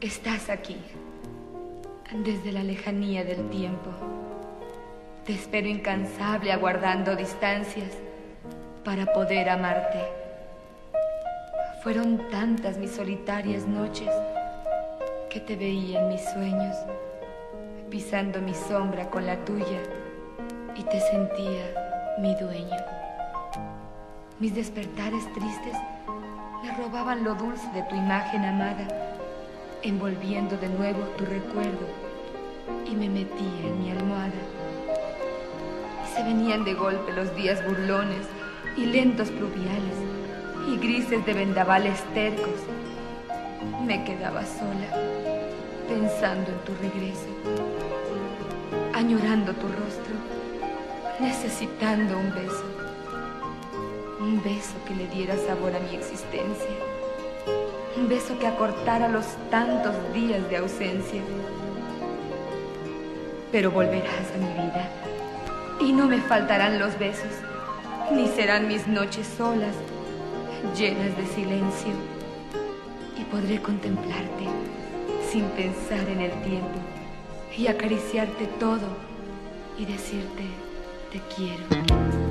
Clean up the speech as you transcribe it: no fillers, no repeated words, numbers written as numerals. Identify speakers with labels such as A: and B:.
A: Estás aquí, desde la lejanía del tiempo. Te espero incansable, aguardando distancias para poder amarte. Fueron tantas mis solitarias noches que te veía en mis sueños, pisando mi sombra con la tuya, y te sentía mi dueño. Mis despertares tristes me robaban lo dulce de tu imagen amada, envolviendo de nuevo tu recuerdo, y me metía en mi almohada. Y se venían de golpe los días burlones y lentos pluviales y grises de vendavales tercos. Me quedaba sola, pensando en tu regreso, añorando tu rostro, necesitando un beso que le diera sabor a mi existencia, un beso que acortara los tantos días de ausencia. Pero volverás a mi vida y no me faltarán los besos, ni serán mis noches solas, llenas de silencio, y podré contemplarte sin pensar en el tiempo y acariciarte todo y decirte te quiero.